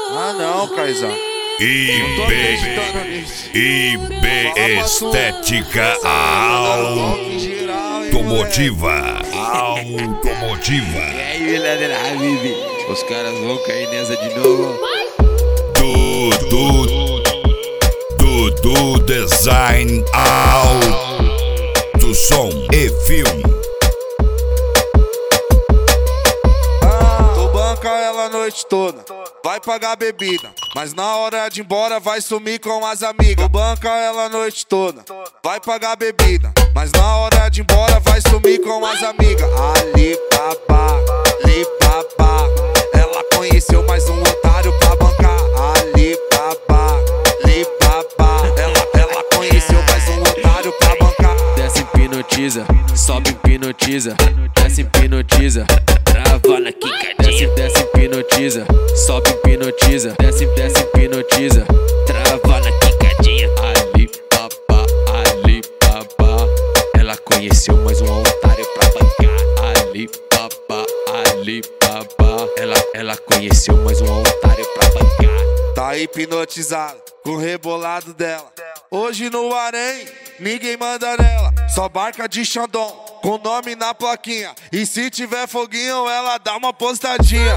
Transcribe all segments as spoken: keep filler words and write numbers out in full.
Ah não, Caizão. I B, I B Estética Automotiva. Automotiva. E aí, Viladeira Habib, os caras vão cair nessa de novo. Dudu, Dudu Design Auto Som e Filme. Tu banca ela a noite toda, vai pagar bebida, mas na hora de ir embora vai sumir com as amigas. Tu banca ela a noite toda, vai pagar bebida, mas na hora de ir embora vai sumir com as amigas. Ali babá, ali babá, ela conheceu mais um otário pra bancar. Ali babá, ali babá, ela, ela conheceu mais um otário pra bancar. Desce, hipnotiza, sobe, hipnotiza, desce, hipnotiza, trava na quicadinha. Desce, desce, hipnotiza, sobe, hipnotiza, desce, desce, hipnotiza, trava na quicadinha. Ali babá, ali babá, ela conheceu mais um otário pra bancar. Ali babá, ali babá, ela, ela conheceu mais um otário pra bancar. Tá hipnotizado com o rebolado dela. Hoje no harém, ninguém manda nela. Só barca de Xandão, com nome na plaquinha. E se tiver foguinho, ela dá uma postadinha.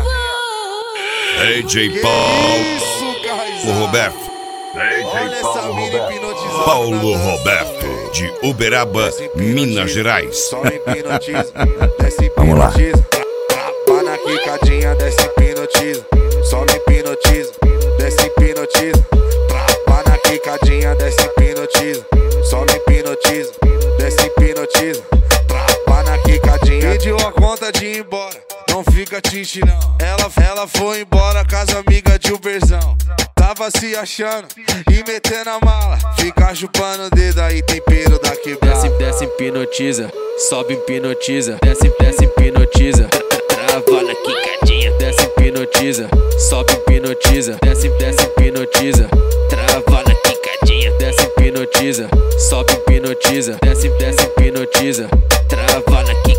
D J Paulo, Isso, Caizão. o Roberto. Olha essa mina hipnotizada. Paulo Roberto, de Uberaba, Minas Gerais. Só me hipnotiza, desce hipnotiza. Trava na quicadinha, desce hipnotiza. Só me hipnotiza, desce hipnotiza. Trava na quicadinha, desce hipnotiza. Só me hipnotiza, desce hipnotiza. Trava na quicadinha. Pediu a conta de ir embora, não fica tinte não. Ela, ela foi embora com as amigas de Uberzão. Tava se achando e metendo a mala, fica chupando o dedo aí, tempero da quebrada. Desce, desce, hipnotiza, sobe, hipnotiza, desce, desce, hipnotiza, trava na quicadinha. Desce, hipnotiza, sobe, hipnotiza, desce, desce, hipnotiza, trava na quicadinha. Desce, hipnotiza, sobe, hipnotiza, desce, desce, hipnotiza, trava na quicadinha.